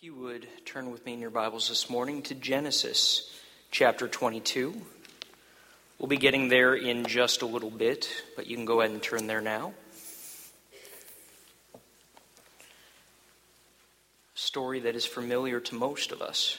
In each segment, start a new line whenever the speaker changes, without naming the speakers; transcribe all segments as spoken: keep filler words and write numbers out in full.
If you would turn with me in your Bibles this morning to Genesis chapter twenty-two. We'll be getting there in just a little bit, but you can go ahead and turn there now. A story that is familiar to most of us.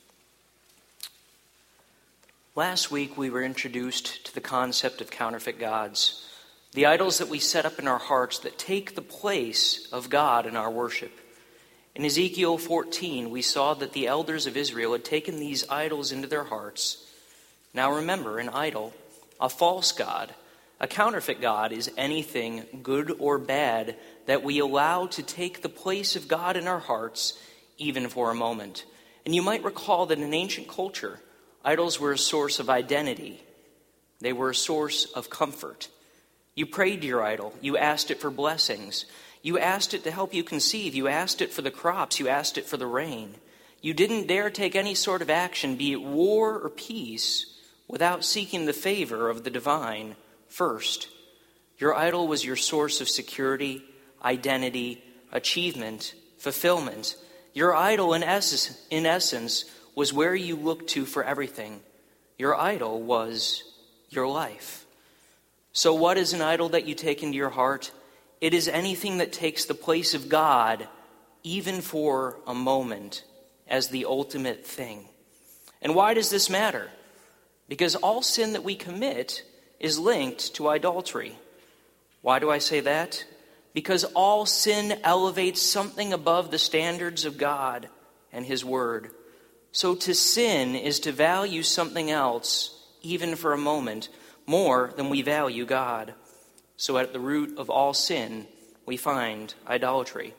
Last week we were introduced to the concept of counterfeit gods, the idols that we set up in our hearts that take the place of God in our worship. In Ezekiel fourteen, we saw that the elders of Israel had taken these idols into their hearts. Now remember, an idol, a false god, a counterfeit god is anything, good or bad, that we allow to take the place of God in our hearts, even for a moment. And you might recall that in ancient culture, idols were a source of identity. They were a source of comfort. You prayed to your idol. You asked it for blessings. You asked it to help you conceive. You asked it for the crops. You asked it for the rain. You didn't dare take any sort of action, be it war or peace, without seeking the favor of the divine first. Your idol was your source of security, identity, achievement, fulfillment. Your idol, in essence, in essence, was where you looked to for everything. Your idol was your life. So what is an idol that you take into your heart? It is anything that takes the place of God, even for a moment, as the ultimate thing. And why does this matter? Because all sin that we commit is linked to idolatry. Why do I say that? Because all sin elevates something above the standards of God and His Word. So to sin is to value something else, even for a moment, more than we value God. So at the root of all sin, we find idolatry.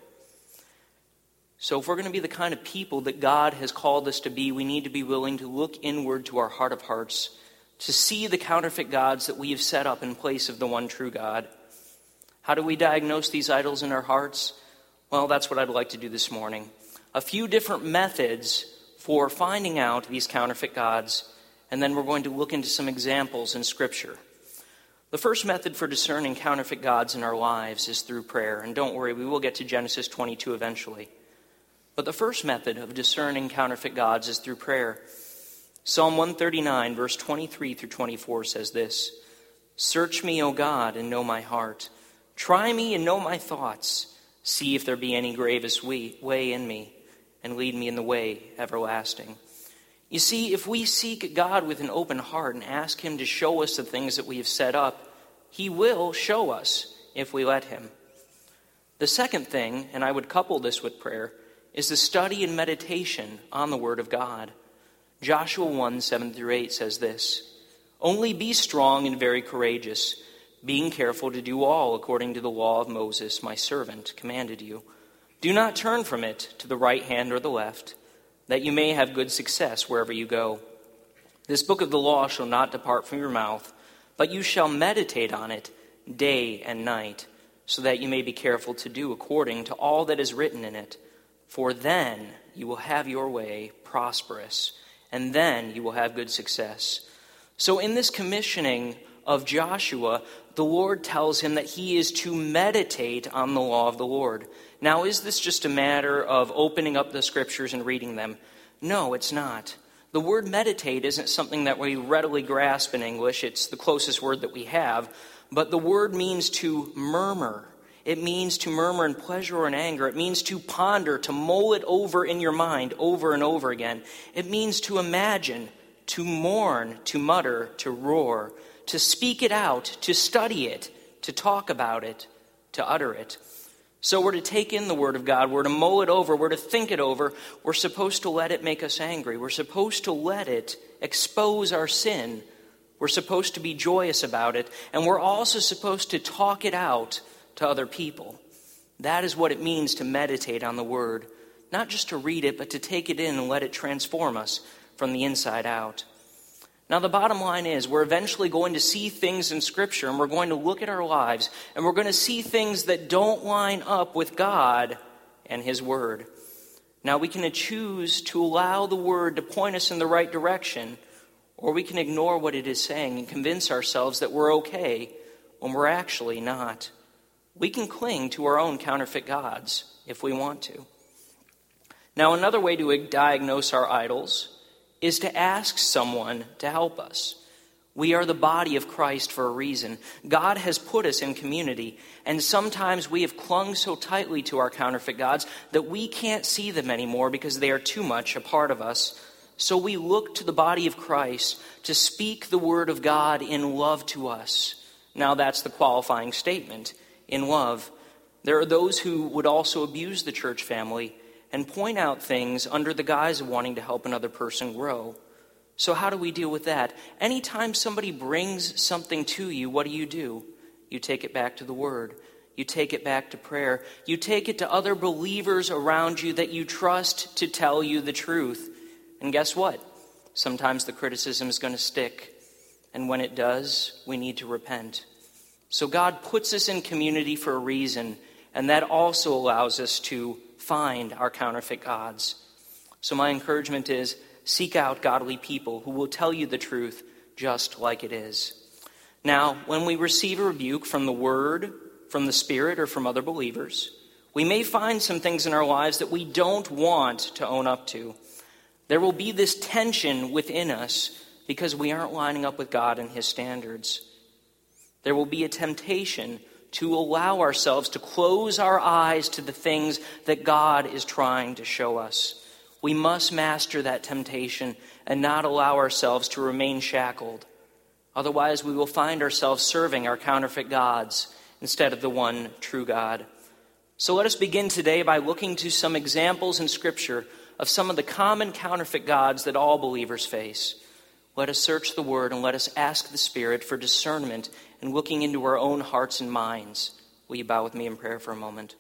So if we're going to be the kind of people that God has called us to be, we need to be willing to look inward to our heart of hearts, to see the counterfeit gods that we have set up in place of the one true God. How do we diagnose these idols in our hearts? Well, that's what I'd like to do this morning. A few different methods for finding out these counterfeit gods, and then we're going to look into some examples in Scripture. The first method for discerning counterfeit gods in our lives is through prayer. And don't worry, we will get to Genesis twenty-two eventually. But the first method of discerning counterfeit gods is through prayer. Psalm one thirty-nine, verse twenty-three through twenty-four says this: "Search me, O God, and know my heart. Try me and know my thoughts. See if there be any grievous way in me, and lead me in the way everlasting." You see, if we seek God with an open heart and ask Him to show us the things that we have set up, He will show us if we let Him. The second thing, and I would couple this with prayer, is the study and meditation on the Word of God. Joshua one, seven through eight says this: "Only be strong and very courageous, being careful to do all according to the law of Moses, my servant, commanded you. Do not turn from it to the right hand or the left, that you may have good success wherever you go. This book of the law shall not depart from your mouth, but you shall meditate on it day and night, so that you may be careful to do according to all that is written in it. For then you will have your way prosperous, and then you will have good success." So in this commissioning of Joshua, the Lord tells him that he is to meditate on the law of the Lord. Now, is this just a matter of opening up the Scriptures and reading them? No, it's not. The word meditate isn't something that we readily grasp in English. It's the closest word that we have. But the word means to murmur. It means to murmur in pleasure or in anger. It means to ponder, to mull it over in your mind over and over again. It means to imagine, to mourn, to mutter, to roar, to speak it out, to study it, to talk about it, to utter it. So we're to take in the Word of God. We're to mull it over. We're to think it over. We're supposed to let it make us angry. We're supposed to let it expose our sin. We're supposed to be joyous about it. And we're also supposed to talk it out to other people. That is what it means to meditate on the Word. Not just to read it, but to take it in and let it transform us from the inside out. Now, the bottom line is we're eventually going to see things in Scripture, and we're going to look at our lives, and we're going to see things that don't line up with God and His Word. Now, we can choose to allow the Word to point us in the right direction, or we can ignore what it is saying and convince ourselves that we're okay when we're actually not. We can cling to our own counterfeit gods if we want to. Now, another way to diagnose our idols is to ask someone to help us. We are the body of Christ for a reason. God has put us in community, and sometimes we have clung so tightly to our counterfeit gods that we can't see them anymore because they are too much a part of us. So we look to the body of Christ to speak the word of God in love to us. Now that's the qualifying statement, in love. There are those who would also abuse the church family and point out things under the guise of wanting to help another person grow. So how do we deal with that? Anytime somebody brings something to you, what do you do? You take it back to the Word. You take it back to prayer. You take it to other believers around you that you trust to tell you the truth. And guess what? Sometimes the criticism is going to stick. And when it does, we need to repent. So God puts us in community for a reason, and that also allows us to find our counterfeit gods. So my encouragement is, seek out godly people who will tell you the truth just like it is. Now, when we receive a rebuke from the Word, from the Spirit, or from other believers, we may find some things in our lives that we don't want to own up to. There will be this tension within us because we aren't lining up with God and His standards. There will be a temptation to allow ourselves to close our eyes to the things that God is trying to show us. We must master that temptation and not allow ourselves to remain shackled. Otherwise, we will find ourselves serving our counterfeit gods instead of the one true God. So let us begin today by looking to some examples in Scripture of some of the common counterfeit gods that all believers face. Let us search the Word and let us ask the Spirit for discernment in looking into our own hearts and minds. Will you bow with me in prayer for a moment?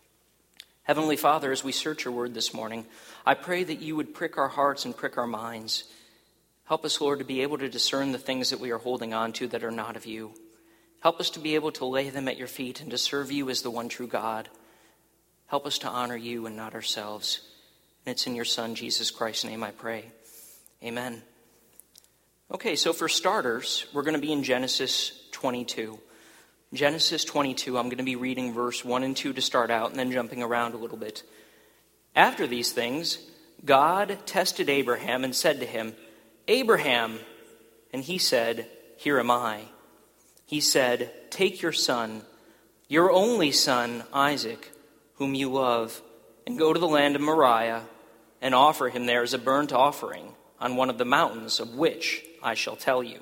Heavenly Father, as we search your word this morning, I pray that you would prick our hearts and prick our minds. Help us, Lord, to be able to discern the things that we are holding on to that are not of you. Help us to be able to lay them at your feet and to serve you as the one true God. Help us to honor you and not ourselves. And it's in your Son, Jesus Christ's name, I pray. Amen. Okay, so for starters, we're going to be in Genesis twenty-two. Genesis twenty-two, I'm going to be reading verse one and two to start out and then jumping around a little bit. After these things, God tested Abraham and said to him, "Abraham," and he said, "Here am I." He said, "Take your son, your only son, Isaac, whom you love, and go to the land of Moriah and offer him there as a burnt offering on one of the mountains of which I shall tell you."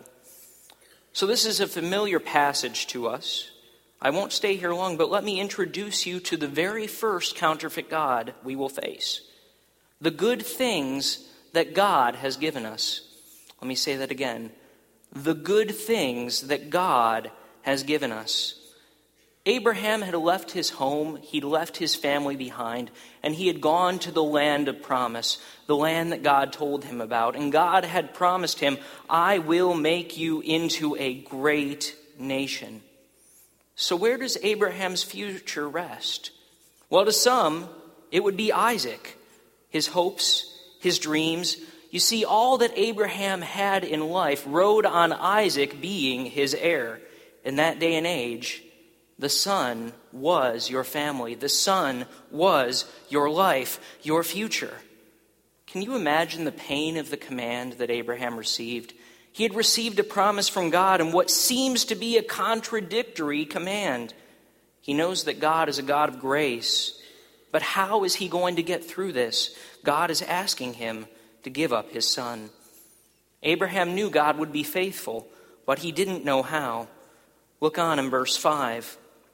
So this is a familiar passage to us. I won't stay here long, but let me introduce you to the very first counterfeit god we will face. The good things that God has given us. Let me say that again. The good things that God has given us. Abraham had left his home, he'd left his family behind, and he had gone to the land of promise, the land that God told him about. And God had promised him, "I will make you into a great nation." So where does Abraham's future rest? Well, to some, it would be Isaac, his hopes, his dreams. You see, all that Abraham had in life rode on Isaac being his heir. In that day and age, the son was your family. The son was your life, your future. Can you imagine the pain of the command that Abraham received? He had received a promise from God in what seems to be a contradictory command. He knows that God is a God of grace. But how is he going to get through this? God is asking him to give up his son. Abraham knew God would be faithful, but he didn't know how. Look on in verse five.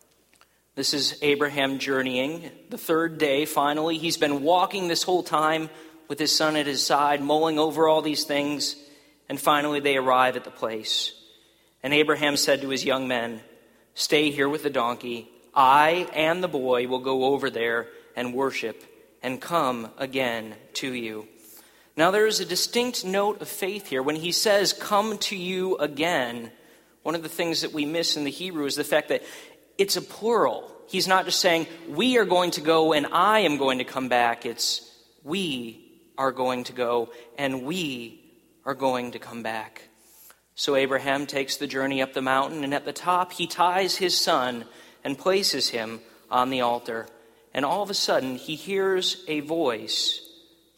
This is Abraham journeying. The third day, finally, he's been walking this whole time with his son at his side, mulling over all these things. And finally they arrive at the place. And Abraham said to his young men, "Stay here with the donkey. I and the boy will go over there and worship and come again to you." Now there is a distinct note of faith here. When he says, "come to you again," one of the things that we miss in the Hebrew is the fact that it's a plural. He's not just saying, "we are going to go and I am going to come back." It's, "we are going to go and we are going to come back." So Abraham takes the journey up the mountain, and at the top he ties his son and places him on the altar. And all of a sudden he hears a voice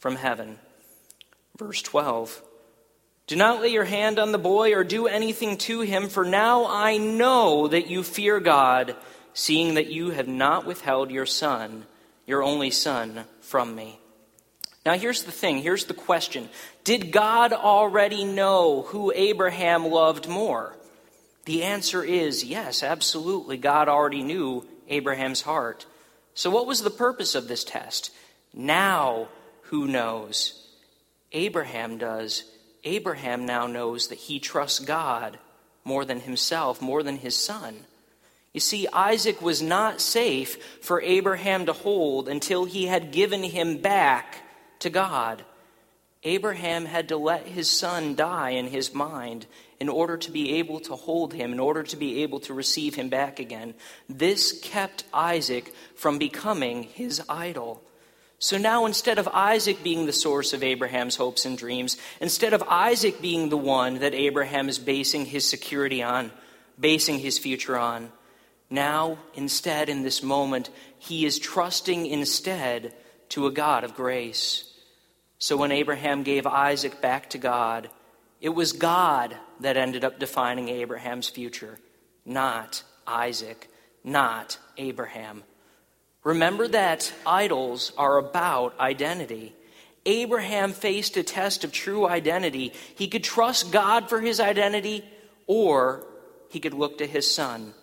from heaven. Verse twelve, do not lay your hand on the boy or do anything to him, for now I know that you fear God, seeing that you have not withheld your son, your only son, from me. Now here's the thing, here's the question. Did God already know who Abraham loved more? The answer is yes, absolutely. God already knew Abraham's heart. So what was the purpose of this test? Now, who knows? Abraham does. Abraham now knows that he trusts God more than himself, more than his son. You see, Isaac was not safe for Abraham to hold until he had given him back to God. Abraham had to let his son die in his mind in order to be able to hold him, in order to be able to receive him back again. This kept Isaac from becoming his idol. So now, instead of Isaac being the source of Abraham's hopes and dreams, instead of Isaac being the one that Abraham is basing his security on, basing his future on, now, instead, in this moment, he is trusting instead to a God of grace. So when Abraham gave Isaac back to God, it was God that ended up defining Abraham's future, not Isaac, not Abraham. Remember that idols are about identity. Abraham faced a test of true identity. He could trust God for his identity, or he could look to his son.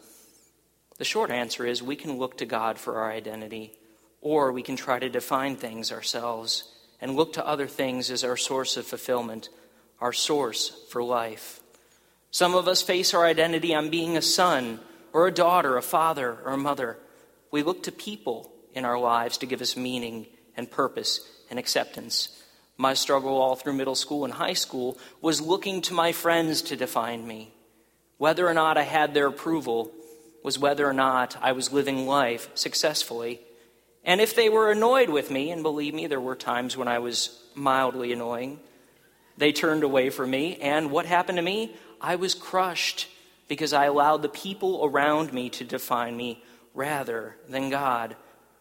The short answer is we can look to God for our identity, or we can try to define things ourselves and look to other things as our source of fulfillment, our source for life. Some of us face our identity on being a son or a daughter, a father or a mother. We look to people in our lives to give us meaning and purpose and acceptance. My struggle all through middle school and high school was looking to my friends to define me. Whether or not I had their approval was whether or not I was living life successfully. And if they were annoyed with me, and believe me, there were times when I was mildly annoying, they turned away from me. And what happened to me? I was crushed because I allowed the people around me to define me rather than God.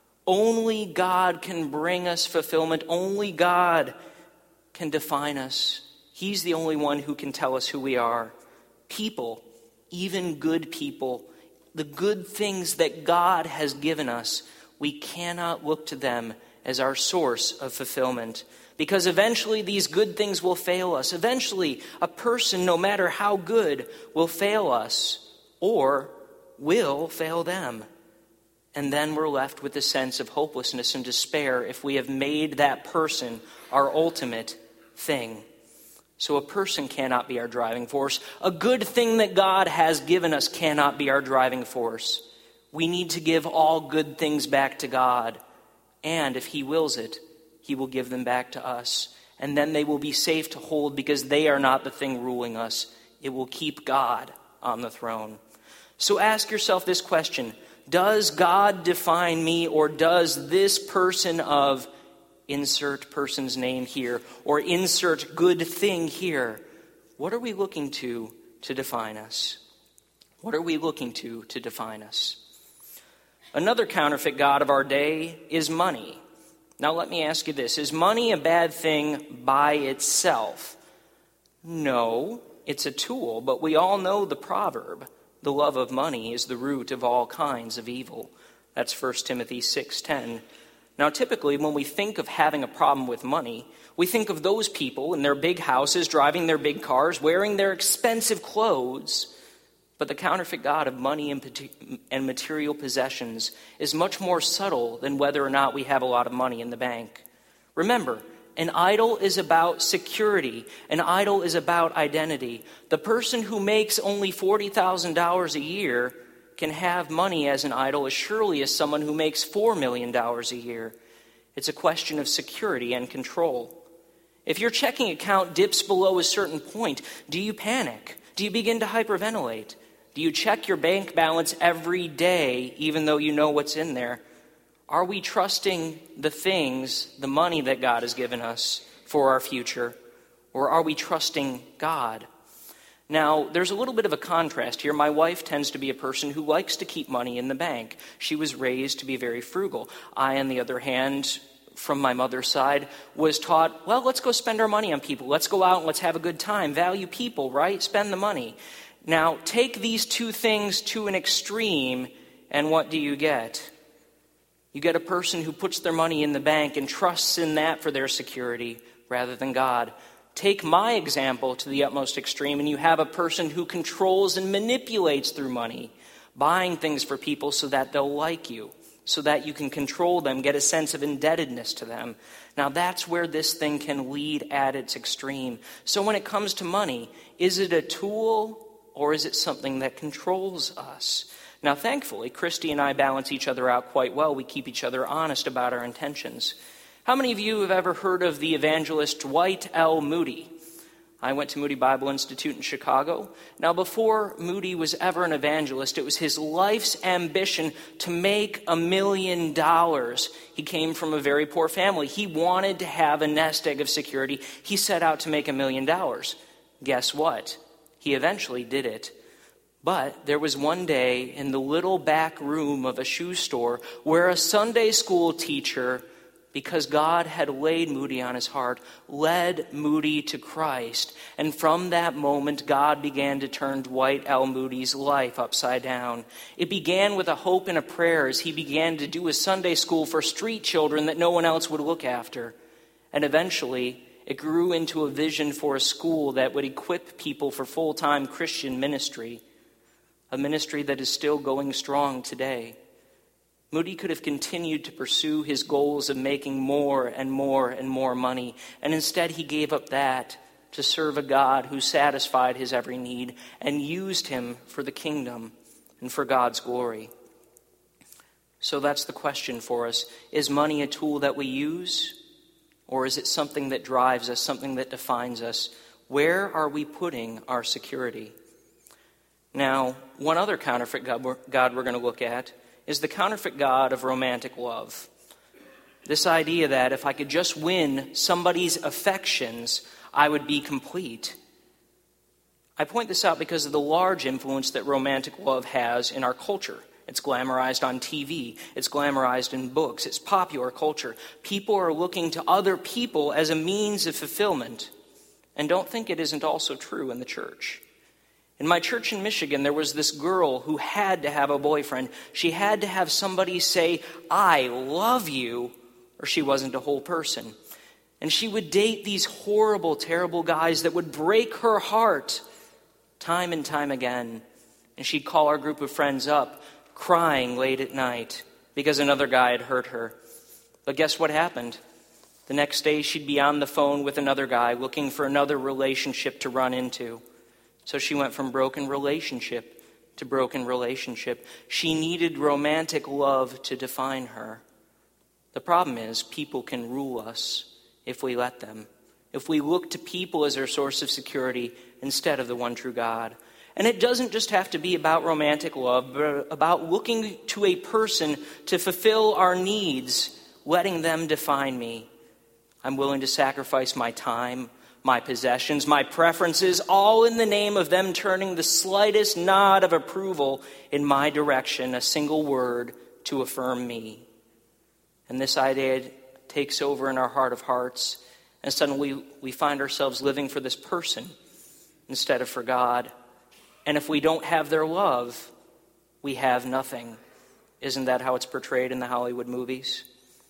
Only God can bring us fulfillment. Only God can define us. He's the only one who can tell us who we are. People, even good people, the good things that God has given us, we cannot look to them as our source of fulfillment. Because eventually these good things will fail us. Eventually a person, no matter how good, will fail us or will fail them. And then we're left with a sense of hopelessness and despair if we have made that person our ultimate thing. So a person cannot be our driving force. A good thing that God has given us cannot be our driving force. We need to give all good things back to God. And if He wills it, He will give them back to us. And then they will be safe to hold because they are not the thing ruling us. It will keep God on the throne. So ask yourself this question. Does God define me, or does this person of insert person's name here, or insert good thing here? What are we looking to to define us? What are we looking to to define us? Another counterfeit god of our day is money. Now let me ask you this. Is money a bad thing by itself? No, it's a tool, but we all know the proverb. The love of money is the root of all kinds of evil. That's First Timothy six ten. Now, typically, when we think of having a problem with money, we think of those people in their big houses, driving their big cars, wearing their expensive clothes. But the counterfeit god of money and material possessions is much more subtle than whether or not we have a lot of money in the bank. Remember, an idol is about security. An idol is about identity. The person who makes only forty thousand dollars a year can have money as an idol as surely as someone who makes four million dollars a year. It's a question of security and control. If your checking account dips below a certain point, do you panic? Do you begin to hyperventilate? Do you check your bank balance every day even though you know what's in there? Are we trusting the things, the money that God has given us for our future? Or are we trusting God? Now, there's a little bit of a contrast here. My wife tends to be a person who likes to keep money in the bank. She was raised to be very frugal. I, on the other hand, from my mother's side was taught, well, let's go spend our money on people. Let's go out and let's have a good time. Value people, right? Spend the money. Now, take these two things to an extreme, and what do you get? You get a person who puts their money in the bank and trusts in that for their security rather than God. Take my example to the utmost extreme, and you have a person who controls and manipulates through money, buying things for people so that they'll like you, so that you can control them, get a sense of indebtedness to them. Now that's where this thing can lead at its extreme. So when it comes to money, is it a tool or is it something that controls us? Now thankfully, Christy and I balance each other out quite well. We keep each other honest about our intentions. How many of you have ever heard of the evangelist Dwight L. Moody? I went to Moody Bible Institute in Chicago. Now, before Moody was ever an evangelist, it was his life's ambition to make a million dollars. He came from a very poor family. He wanted to have a nest egg of security. He set out to make a million dollars. Guess what? He eventually did it. But there was one day in the little back room of a shoe store where a Sunday school teacher, because God had laid Moody on his heart, led Moody to Christ. And from that moment, God began to turn Dwight L. Moody's life upside down. It began with a hope and a prayer as he began to do a Sunday school for street children that no one else would look after. And eventually, it grew into a vision for a school that would equip people for full-time Christian ministry, a ministry that is still going strong today. Moody could have continued to pursue his goals of making more and more and more money, and instead he gave up that to serve a God who satisfied his every need and used him for the kingdom and for God's glory. So that's the question for us. Is money a tool that we use, or is it something that drives us, something that defines us? Where are we putting our security? Now, one other counterfeit God we're, God we're going to look at is the counterfeit God of romantic love. This idea that if I could just win somebody's affections, I would be complete. I point this out because of the large influence that romantic love has in our culture. It's glamorized on T V. It's glamorized in books. It's popular culture. People are looking to other people as a means of fulfillment. And don't think it isn't also true in the church. In my church in Michigan, there was this girl who had to have a boyfriend. She had to have somebody say, "I love you," or she wasn't a whole person. And she would date these horrible, terrible guys that would break her heart time and time again. And she'd call our group of friends up, crying late at night because another guy had hurt her. But guess what happened? The next day, she'd be on the phone with another guy looking for another relationship to run into. So she went from broken relationship to broken relationship. She needed romantic love to define her. The problem is people can rule us if we let them, if we look to people as our source of security instead of the one true God. And it doesn't just have to be about romantic love, but about looking to a person to fulfill our needs, letting them define me. I'm willing to sacrifice my time, my possessions, my preferences, all in the name of them turning the slightest nod of approval in my direction, a single word to affirm me. And this idea takes over in our heart of hearts, and suddenly we find ourselves living for this person instead of for God. And if we don't have their love, we have nothing. Isn't that how it's portrayed in the Hollywood movies?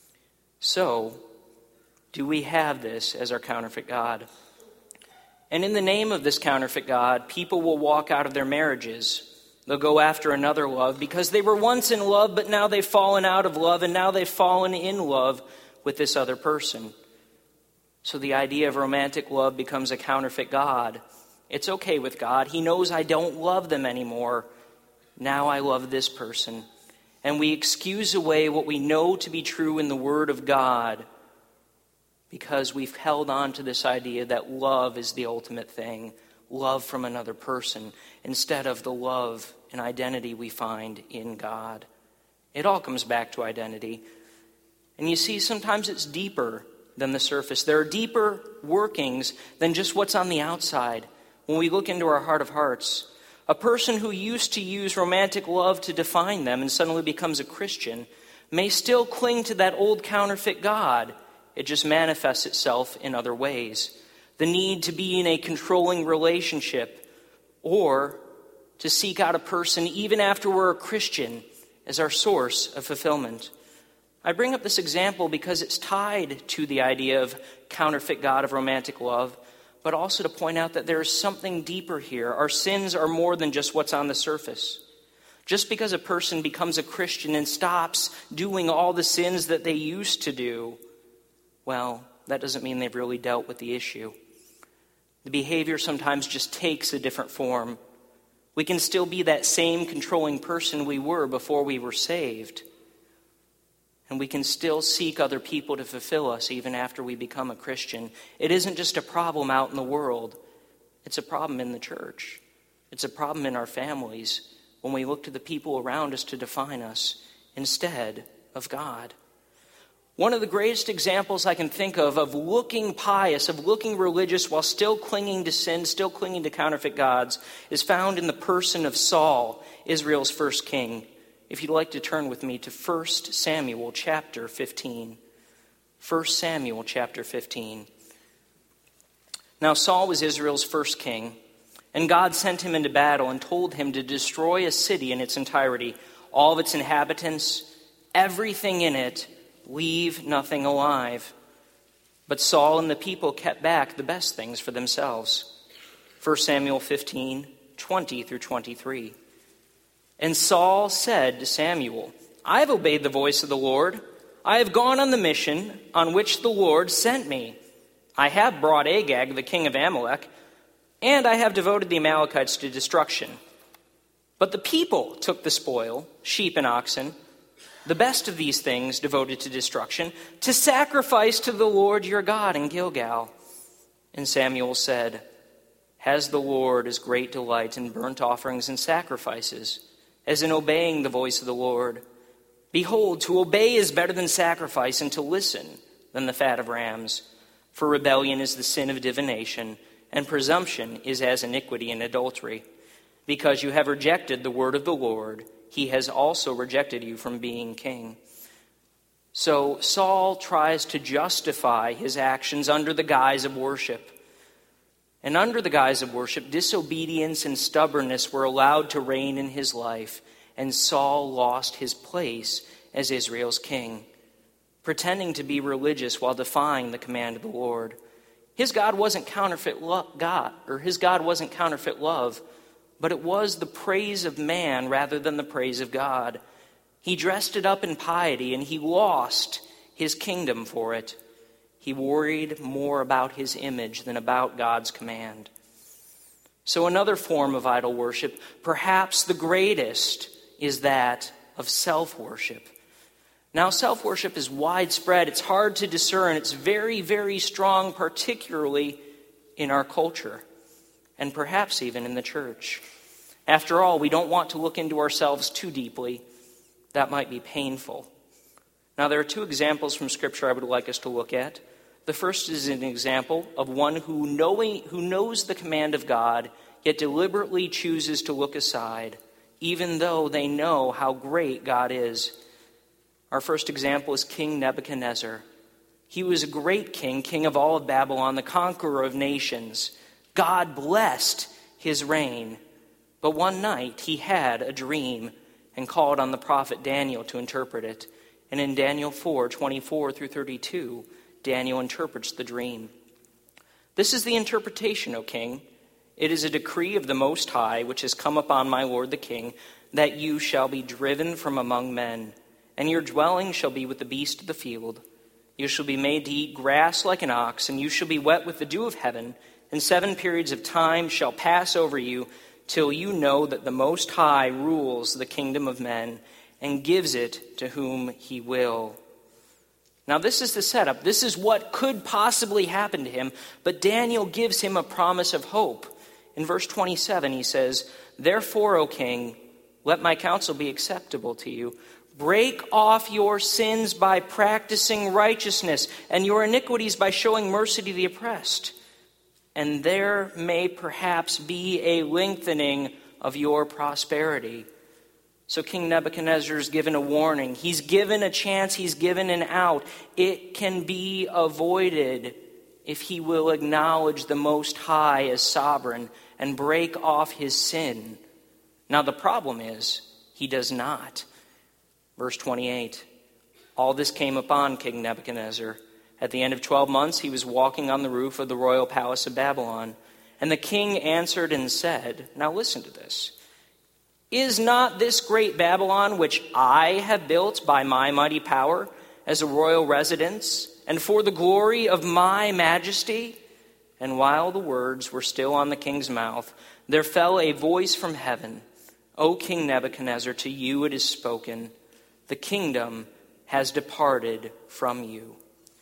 So, do we have this as our counterfeit God? And in the name of this counterfeit God, people will walk out of their marriages. They'll go after another love because they were once in love, but now they've fallen out of love, and now they've fallen in love with this other person. So the idea of romantic love becomes a counterfeit God. It's okay with God. He knows I don't love them anymore. Now I love this person. And we excuse away what we know to be true in the Word of God because we've held on to this idea that love is the ultimate thing, love from another person, instead of the love and identity we find in God. It all comes back to identity. And you see, sometimes it's deeper than the surface. There are deeper workings than just what's on the outside. When we look into our heart of hearts, a person who used to use romantic love to define them and suddenly becomes a Christian may still cling to that old counterfeit God. It just manifests itself in other ways. The need to be in a controlling relationship, or to seek out a person even after we're a Christian as our source of fulfillment. I bring up this example because it's tied to the idea of counterfeit God of romantic love, but also to point out that there is something deeper here. Our sins are more than just what's on the surface. Just because a person becomes a Christian and stops doing all the sins that they used to do, well, that doesn't mean they've really dealt with the issue. The behavior sometimes just takes a different form. We can still be that same controlling person we were before we were saved. And we can still seek other people to fulfill us even after we become a Christian. It isn't just a problem out in the world. It's a problem in the church. It's a problem in our families when we look to the people around us to define us instead of God. One of the greatest examples I can think of of looking pious, of looking religious while still clinging to sin, still clinging to counterfeit gods, is found in the person of Saul, Israel's first king. If you'd like to turn with me to First Samuel chapter fifteen. First Samuel chapter fifteen. Now Saul was Israel's first king, and God sent him into battle and told him to destroy a city in its entirety, all of its inhabitants, everything in it, leave nothing alive. But Saul and the people kept back the best things for themselves. First Samuel fifteen, twenty through twenty-three. And Saul said to Samuel, I have obeyed the voice of the Lord. I have gone on the mission on which the Lord sent me. I have brought Agag, the king of Amalek, and I have devoted the Amalekites to destruction. But the people took the spoil, sheep and oxen, the best of these things devoted to destruction, to sacrifice to the Lord your God in Gilgal. And Samuel said, Has the Lord as great delight in burnt offerings and sacrifices, as in obeying the voice of the Lord? Behold, to obey is better than sacrifice, and to listen than the fat of rams. For rebellion is the sin of divination, and presumption is as iniquity and adultery. Because you have rejected the word of the Lord, he has also rejected you from being king. So Saul tries to justify his actions under the guise of worship. And under the guise of worship, disobedience and stubbornness were allowed to reign in his life, and Saul lost his place as Israel's king, pretending to be religious while defying the command of the Lord. His God wasn't counterfeit lo- God, or his God wasn't counterfeit love, but it was the praise of man rather than the praise of God. He dressed it up in piety, and he lost his kingdom for it. He worried more about his image than about God's command. So another form of idol worship, perhaps the greatest, is that of self-worship. Now, self-worship is widespread. It's hard to discern. It's very, very strong, particularly in our culture, and perhaps even in the church. After all, we don't want to look into ourselves too deeply. That might be painful. Now, there are two examples from Scripture I would like us to look at. The first is an example of one who knowing, who knows the command of God, yet deliberately chooses to look aside, even though they know how great God is. Our first example is King Nebuchadnezzar. He was a great king, king of all of Babylon, the conqueror of nations. God blessed his reign. But one night he had a dream and called on the prophet Daniel to interpret it. And in Daniel four, twenty-four through thirty-two, Daniel interprets the dream. This is the interpretation, O king. It is a decree of the Most High, which has come upon my lord the king, that you shall be driven from among men, and your dwelling shall be with the beast of the field. You shall be made to eat grass like an ox, and you shall be wet with the dew of heaven, and seven periods of time shall pass over you, till you know that the Most High rules the kingdom of men, and gives it to whom he will. Now this is the setup. This is what could possibly happen to him, but Daniel gives him a promise of hope. In verse twenty-seven he says, Therefore, O king, let my counsel be acceptable to you. Break off your sins by practicing righteousness, and your iniquities by showing mercy to the oppressed. And there may perhaps be a lengthening of your prosperity. So King Nebuchadnezzar is given a warning. He's given a chance. He's given an out. It can be avoided if he will acknowledge the Most High as sovereign and break off his sin. Now the problem is, he does not. Verse twenty-eight, all this came upon King Nebuchadnezzar. At the end of twelve months, he was walking on the roof of the royal palace of Babylon. And the king answered and said, now listen to this. Is not this great Babylon, which I have built by my mighty power, as a royal residence, and for the glory of my majesty? And while the words were still on the king's mouth, there fell a voice from heaven. O King Nebuchadnezzar, to you it is spoken, the kingdom has departed from you.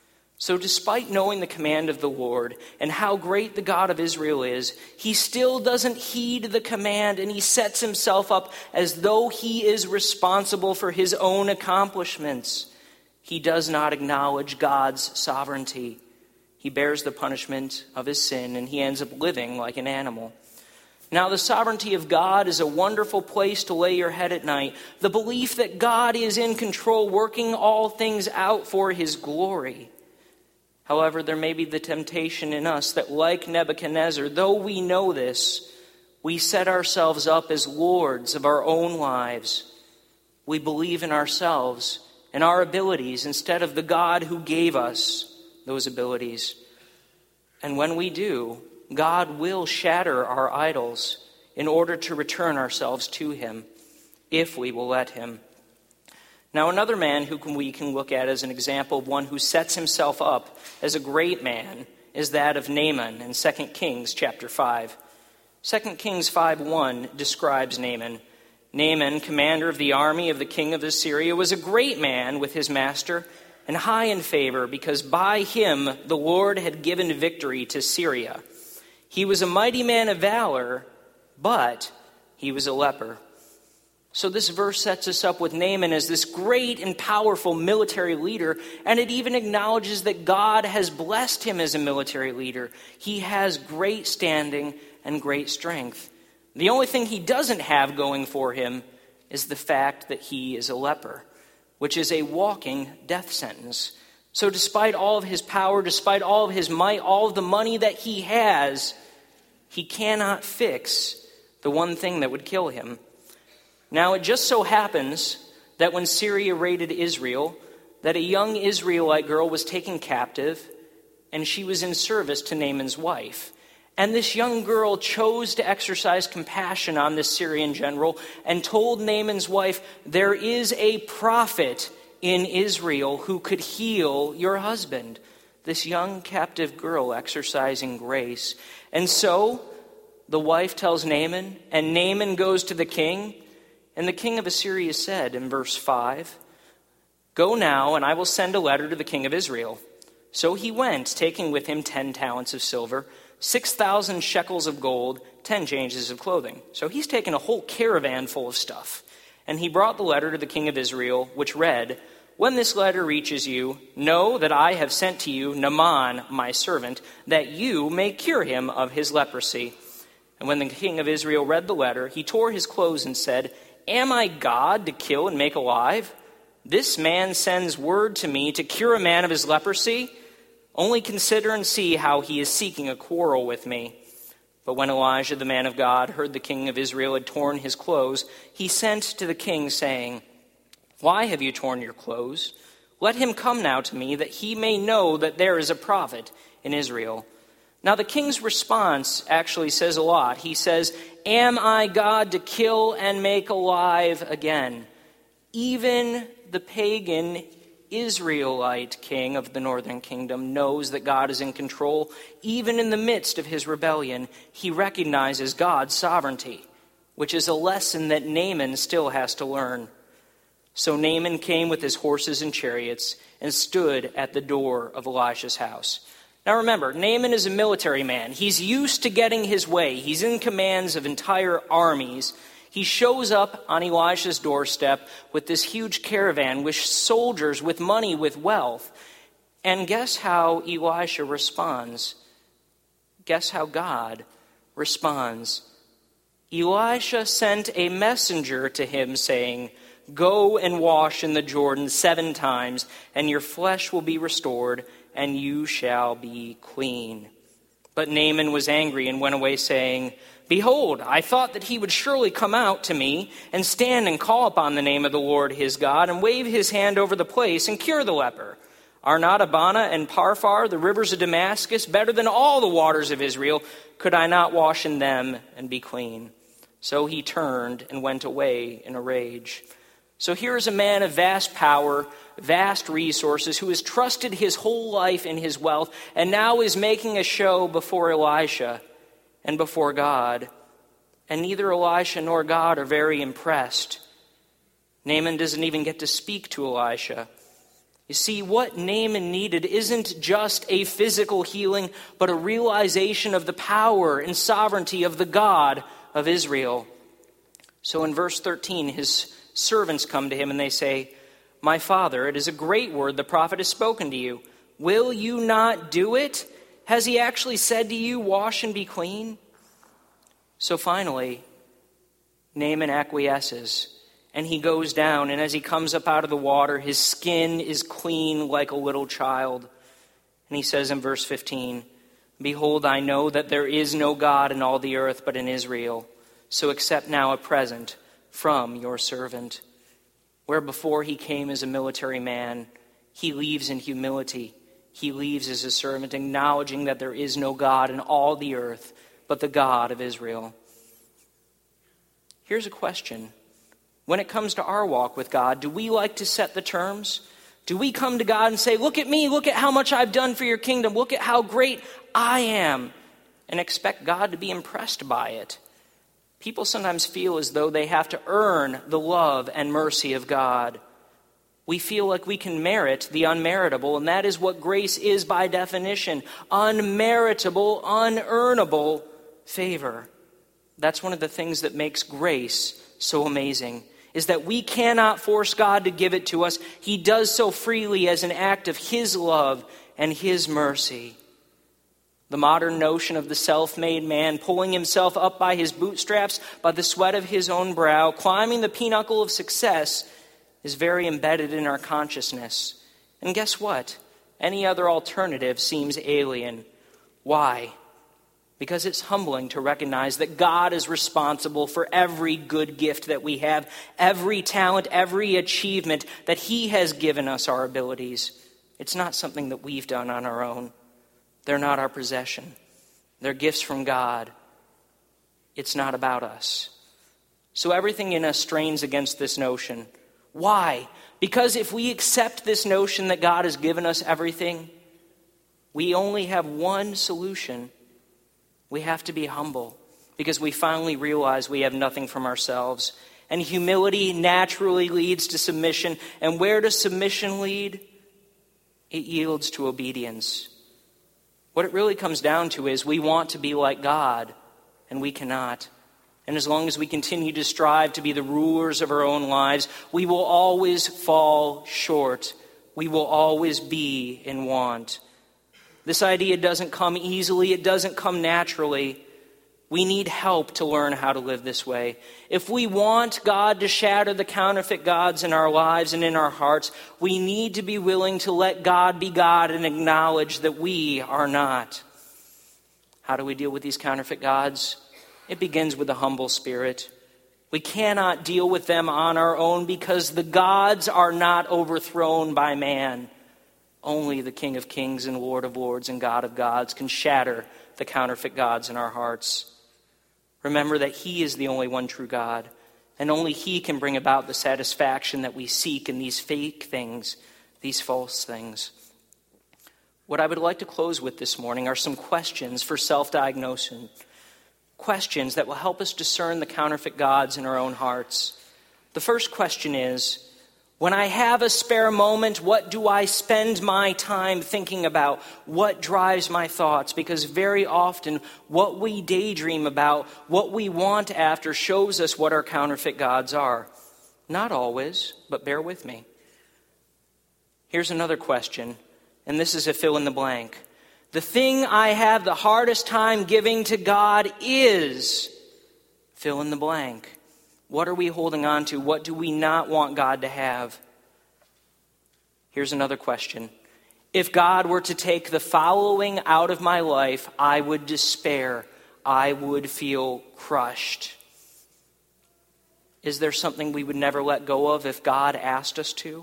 So despite knowing the command of the Lord and how great the God of Israel is, he still doesn't heed the command, and he sets himself up as though he is responsible for his own accomplishments. He does not acknowledge God's sovereignty. He bears the punishment of his sin, and he ends up living like an animal. Now, the sovereignty of God is a wonderful place to lay your head at night. The belief that God is in control, working all things out for his glory. However, there may be the temptation in us that, like Nebuchadnezzar, though we know this, we set ourselves up as lords of our own lives. We believe in ourselves and our abilities instead of the God who gave us those abilities. And when we do, God will shatter our idols in order to return ourselves to him, if we will let him. Now, another man who can, we can look at as an example of one who sets himself up as a great man is that of Naaman in Second Kings chapter five. Second Kings five one describes Naaman. Naaman, commander of the army of the king of Assyria, was a great man with his master and high in favor, because by him the Lord had given victory to Syria. He was a mighty man of valor, but he was a leper. So this verse sets us up with Naaman as this great and powerful military leader, and it even acknowledges that God has blessed him as a military leader. He has great standing and great strength. The only thing he doesn't have going for him is the fact that he is a leper, which is a walking death sentence. So despite all of his power, despite all of his might, all of the money that he has, he cannot fix the one thing that would kill him. Now, it just so happens that when Syria raided Israel, that a young Israelite girl was taken captive, and she was in service to Naaman's wife. And this young girl chose to exercise compassion on this Syrian general and told Naaman's wife, there is a prophet in Israel who could heal your husband. This young captive girl exercising grace. And so the wife tells Naaman, and Naaman goes to the king. And the king of Assyria said in verse five, go now, and I will send a letter to the king of Israel. So he went, taking with him ten talents of silver, six thousand shekels of gold, ten changes of clothing. So he's taken a whole caravan full of stuff. And he brought the letter to the king of Israel, which read, when this letter reaches you, know that I have sent to you Naaman, my servant, that you may cure him of his leprosy. And when the king of Israel read the letter, he tore his clothes and said, am I God to kill and make alive? This man sends word to me to cure a man of his leprosy. Only consider and see how he is seeking a quarrel with me. But when Elijah, the man of God, heard the king of Israel had torn his clothes, he sent to the king, saying, why have you torn your clothes? Let him come now to me, that he may know that there is a prophet in Israel. Now, the king's response actually says a lot. He says, am I God to kill and make alive again? Even the pagan Israelite king of the northern kingdom knows that God is in control. Even in the midst of his rebellion, he recognizes God's sovereignty, which is a lesson that Naaman still has to learn. So Naaman came with his horses and chariots and stood at the door of Elisha's house. Now remember, Naaman is a military man. He's used to getting his way. He's in commands of entire armies. He shows up on Elisha's doorstep with this huge caravan, with soldiers, with money, with wealth. And guess how Elisha responds? Guess how God responds? Elisha sent a messenger to him, saying, "Go and wash in the Jordan seven times, and your flesh will be restored, and you shall be clean." But Naaman was angry and went away, saying, "Behold, I thought that he would surely come out to me and stand and call upon the name of the Lord his God and wave his hand over the place and cure the leper. Are not Abana and Parphar, the rivers of Damascus, better than all the waters of Israel? Could I not wash in them and be clean?" So he turned and went away in a rage. So here is a man of vast power, vast resources, who has trusted his whole life in his wealth and now is making a show before Elisha and before God. And neither Elisha nor God are very impressed. Naaman doesn't even get to speak to Elisha. You see, what Naaman needed isn't just a physical healing, but a realization of the power and sovereignty of the God of Israel. So in verse thirteen, his servants come to him and they say, "My father, it is a great word the prophet has spoken to you. Will you not do it? Has he actually said to you, 'Wash and be clean'?" So finally, Naaman acquiesces, and he goes down, and as he comes up out of the water, his skin is clean like a little child. And he says in verse fifteen, "Behold, I know that there is no God in all the earth but in Israel. So accept now a present from your servant." Where before he came as a military man, he leaves in humility. He leaves as a servant, acknowledging that there is no God in all the earth but the God of Israel. Here's a question. When it comes to our walk with God, do we like to set the terms? Do we come to God and say, "Look at me, look at how much I've done for your kingdom, look at how great I am," and expect God to be impressed by it? People sometimes feel as though they have to earn the love and mercy of God. We feel like we can merit the unmeritable, and that is what grace is by definition: unmeritable, unearnable favor. That's one of the things that makes grace so amazing, is that we cannot force God to give it to us. He does so freely as an act of his love and his mercy. The modern notion of the self-made man pulling himself up by his bootstraps, by the sweat of his own brow, climbing the pinnacle of success, is very embedded in our consciousness. And guess what? Any other alternative seems alien. Why? Because it's humbling to recognize that God is responsible for every good gift that we have, every talent, every achievement, that he has given us our abilities. It's not something that we've done on our own. They're not our possession. They're gifts from God. It's not about us. So everything in us strains against this notion. Why? Because if we accept this notion that God has given us everything, we only have one solution. We have to be humble, because we finally realize we have nothing from ourselves. And humility naturally leads to submission. And where does submission lead? It yields to obedience. What it really comes down to is we want to be like God, and we cannot. And as long as we continue to strive to be the rulers of our own lives, we will always fall short. We will always be in want. This idea doesn't come easily. It doesn't come naturally. We need help to learn how to live this way. If we want God to shatter the counterfeit gods in our lives and in our hearts, we need to be willing to let God be God and acknowledge that we are not. How do we deal with these counterfeit gods? It begins with a humble spirit. We cannot deal with them on our own because the gods are not overthrown by man. Only the King of Kings and Lord of Lords and God of gods can shatter the counterfeit gods in our hearts. Remember that he is the only one true God, and only he can bring about the satisfaction that we seek in these fake things, these false things. What I would like to close with this morning are some questions for self-diagnosis. Questions that will help us discern the counterfeit gods in our own hearts. The first question is, when I have a spare moment, what do I spend my time thinking about? What drives my thoughts? Because very often, what we daydream about, what we want after, shows us what our counterfeit gods are. Not always, but bear with me. Here's another question, and this is a fill in the blank. The thing I have the hardest time giving to God is Fill in the blank. What are we holding on to? What do we not want God to have? Here's another question. If God were to take the following out of my life, I would despair. I would feel crushed. Is there something we would never let go of if God asked us to?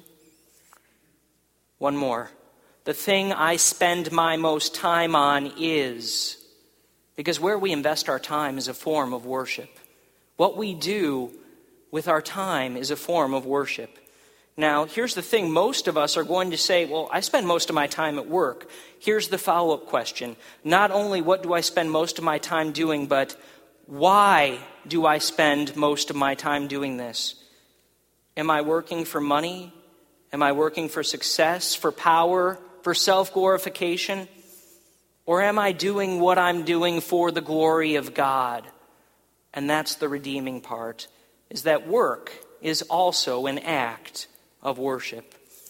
One more. The thing I spend my most time on is, because where we invest our time is a form of worship. What we do with our time is a form of worship. Now, here's the thing. Most of us are going to say, well, I spend most of my time at work. Here's the follow-up question. Not only what do I spend most of my time doing, but why do I spend most of my time doing this? Am I working for money? Am I working for success, for power, for self-glorification? Or am I doing what I'm doing for the glory of God? And that's the redeeming part, is that work is also an act of worship.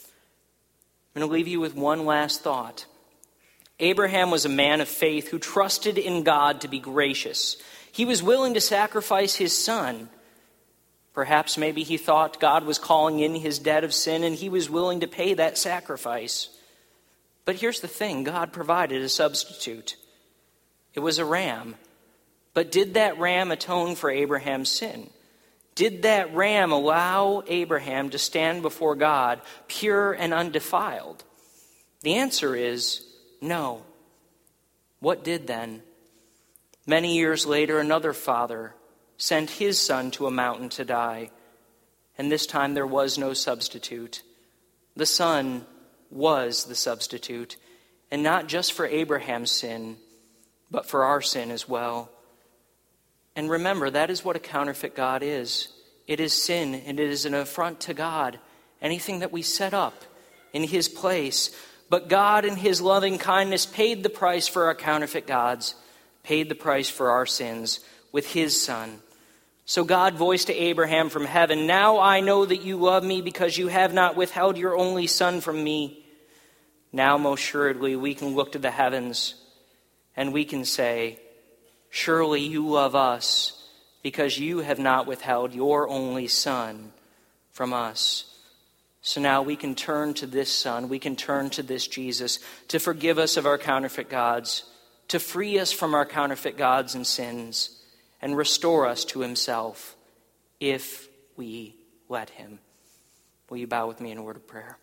I'm going to leave you with one last thought. Abraham was a man of faith who trusted in God to be gracious. He was willing to sacrifice his son. Perhaps maybe he thought God was calling in his debt of sin and he was willing to pay that sacrifice. But here's the thing, God provided a substitute. It was a ram. But did that ram atone for Abraham's sin? Did that ram allow Abraham to stand before God pure and undefiled? The answer is no. What did then? Many years later, another father sent his son to a mountain to die. And this time there was no substitute. The son was the substitute. And not just for Abraham's sin, but for our sin as well. And remember, that is what a counterfeit God is. It is sin, and it is an affront to God. Anything that we set up in his place. But God, in his loving kindness, paid the price for our counterfeit gods, paid the price for our sins with his Son. So God voiced to Abraham from heaven, "Now I know that you love me because you have not withheld your only son from me." Now, most assuredly, we can look to the heavens and we can say, "Surely you love us because you have not withheld your only son from us." So now we can turn to this Son, we can turn to this Jesus to forgive us of our counterfeit gods, to free us from our counterfeit gods and sins, and restore us to himself if we let him. Will you bow with me in a word of prayer?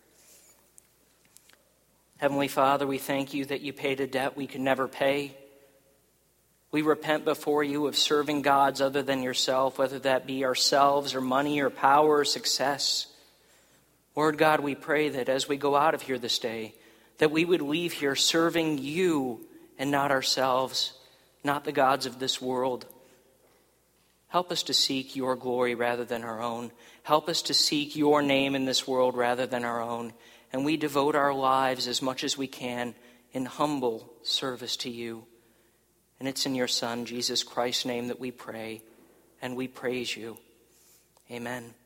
Heavenly Father, we thank you that you paid a debt we could never pay. We repent before you of serving gods other than yourself, whether that be ourselves or money or power or success. Lord God, we pray that as we go out of here this day, that we would leave here serving you and not ourselves, not the gods of this world. Help us to seek your glory rather than our own. Help us to seek your name in this world rather than our own. And we devote our lives as much as we can in humble service to you. And it's in your Son, Jesus Christ's name, that we pray and we praise you. Amen.